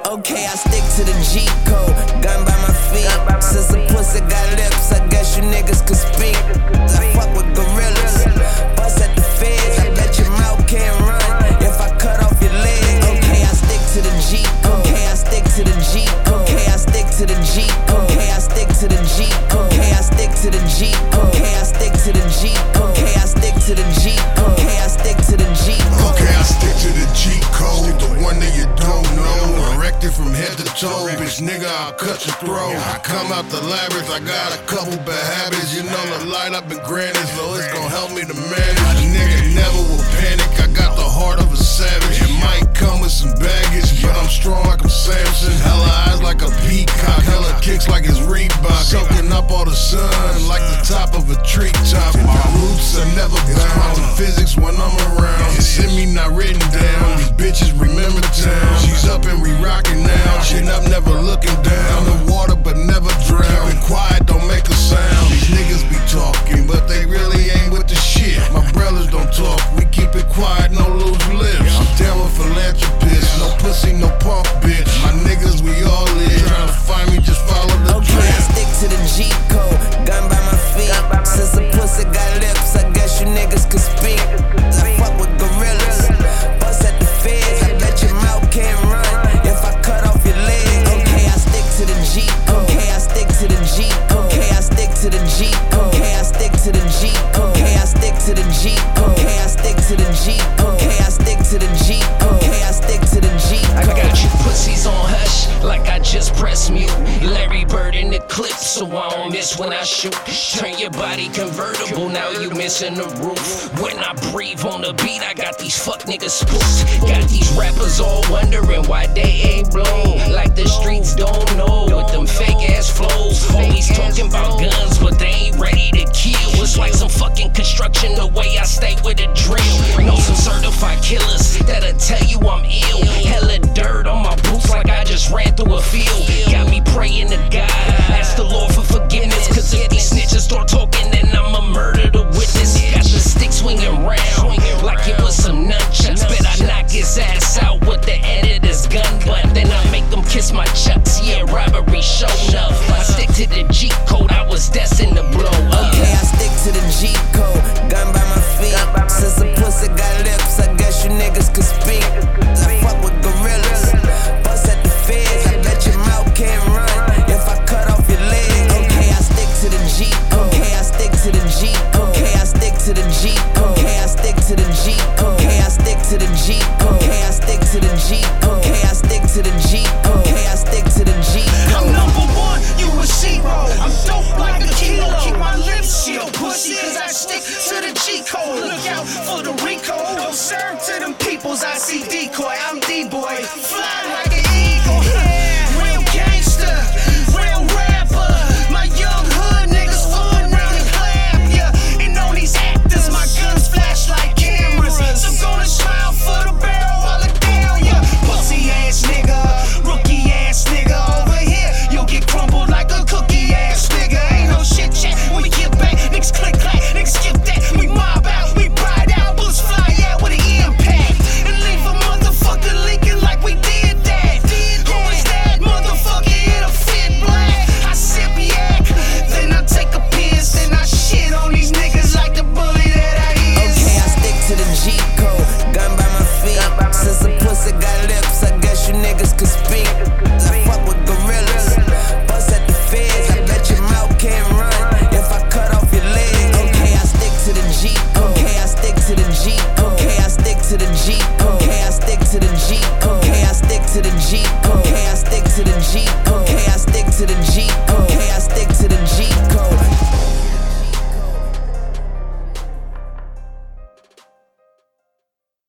Okay, I stick to the G code, gun by my feet. Since the pussy got lips, I guess you niggas could speak. I fuck with gorillas, bust at the feds. I bet your mouth can't run if I cut off your leg. Okay, I stick to the G. Okay, I stick to the G. Okay, I stick to the G. Okay, I stick to the G. Okay, I stick to the G. Okay, I stick to the G. Okay, I stick to the G. Okay, I stick to the G. Okay, I stick to the G code, the one that you don't know. Erected from head to toe, bitch nigga, I'll cut your throat. I come out the labyrinth, I got a couple bad habits. You know the light up in granite, so it's gon' help me to manage. Nigga never will panic, I got the heart of a savage. It might come with some baggage, but I'm strong like I'm Samson. Hella eyes like a peacock, hella kicks like it's Reebok. Soaking up all the sun like the top of a treetop. My roots are never bound to physics when I'm around. It's in me not written down, these bitches remember town. She's up and we rockin' now, chin up never looking down. The water but never drown, keep it quiet don't make a sound. These niggas be talking but they really ain't with the shit. My brothers don't talk, we keep it quiet, no loose lips. I'm down with philanthropists, no pussy, no punk bitch. My niggas we all live, trying to find me just follow the Okay, I stick to the G code, gun by my feet. Since the pussy got lips, I guess you niggas could speak. I fuck with gorillas, bust at the feds. I bet your mouth can't run if I cut off your leg. Okay, I stick to the G. Okay, I stick to the G. Okay, I stick to the G. Okay, I stick to the G. Okay, I stick to the G. Okay, I stick to the G. Okay, I stick to the G. Okay, I stick to the G. I got you pussies on hush, like I just pressed mute. Larry Bird in the clip, so I don't miss when I shoot. Turn your body convertible, now you missing the roof. When I breathe on the beat, I got these fuck niggas spooked. Got these rappers all wondering why they ain't blown. Like the streets don't know with them fake ass flows. Always talking about guns, but they ain't ready to kill. It's like some fucking construction, the way I stay with a drill. Know some certified killers that'll tell you I'm ill. Hella dirt on my boots like I just ran through a field. Got me praying to God, ask the Lord for forgiveness. Cause if these snitches start talking, then I'ma murder the witness. Got the stick swinging round like it was some nunchucks. Bet I knock his ass out with the end of this gun butt. Then I make them kiss my chucks, yeah, robbery show enough. I stick to the G code, I was destined to blow up. Okay, I stick to the G code, gun by my feet. Since the pussy got lips, I guess you niggas could speak. I fuck with gorillas, bust at the feds. I bet your mouth can't run if I cut off your leg. Okay, I stick to the G. Okay, I stick to the G. Okay, I stick to the G. Okay, I stick to the G. Okay, I stick to the G. Okay, I stick to the G. Okay, I stick to the G. Okay, I stick to the G. I'm number one, you a zero. I'm dope like a kilo. Keep my lips sealed, pussy, cause I stick to the G code. Look out for the Rico. Go serve to them peoples, I see decoy. I'm D-boy, fly like an eagle. Real gangster, real rapper. My young hood niggas fun round and clap, yeah. And on these actors, my guns flash like cameras. So gonna smile for the barrel while it down, yeah. Pussy ass nigga, rookie ass nigga over here. You'll get crumbled like a cookie ass nigga. Ain't no shit chat, we get back. Niggas click clack, niggas skip that. We mob out, we ride out. Bullets fly out with an impact. And leave a motherfucker leaking like we did that. Who is that motherfucker? It'll fit black. I sip yak, then I take a piss, then I shit on these niggas like the bully that I is. Okay, I stick to the G code, gun by my feet. Since the pussy got lips, I guess you niggas could speak. I fuck with gorillas, bust at the feds. I bet your mouth can't run if I cut off your leg. Okay, I stick to the G. Okay, I stick to the G. Okay, I stick to the G. Okay, I stick to the G. Okay, I stick to the G. Okay, I stick to the G.